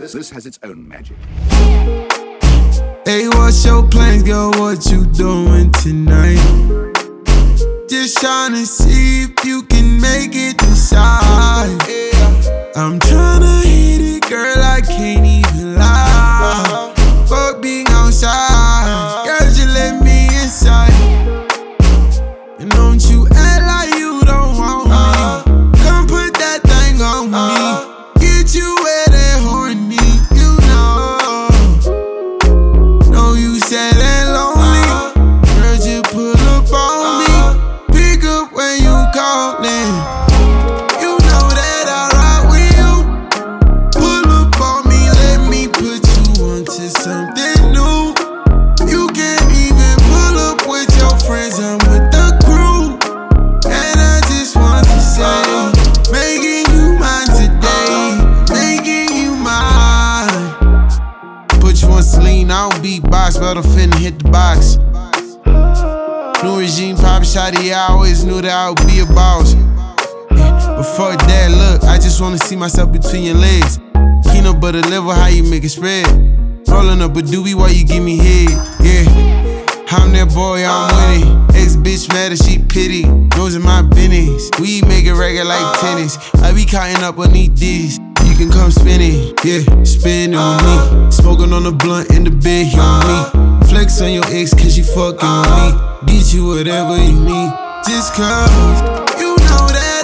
This has its own magic. Hey, what's your plans, girl? What you doing tonight? Just tryna see if you can make it decide. I'm tryna hit it, girl, I can't even lie. Fuck being outside, girl, you let me inside. And don't you act like you don't want me. Come put that thing on me. Get you wet and horny, you know. No, you sad and lonely. Girl, just pull up on me. Pick up when you callin'. You know that I ride with you. Pull up on me, let me put you onto something new. You can't even pull up with your friends, I'm with the crew. And I just want to say, making you mine today, making you mine. Put you on Celine, I don't beatbox, but I'm finna hit the box. New regime, pop shotty, I always knew that I would be a boss. But fuck that, look, I just wanna see myself between your legs. Peanut butter liver, how you make it spread? Rolling up a doobie while you give me head, yeah. I'm that boy, I'm with it. Ex-bitch mad as she pity, knows in my business. We make it regular like tennis. I be counting up on these D's. You can come spin it, yeah, spin it with me. Smoking on the blunt in the bed, you on me. Flex on your ex cause you fucking with me. Get you whatever you need. Just cause you know that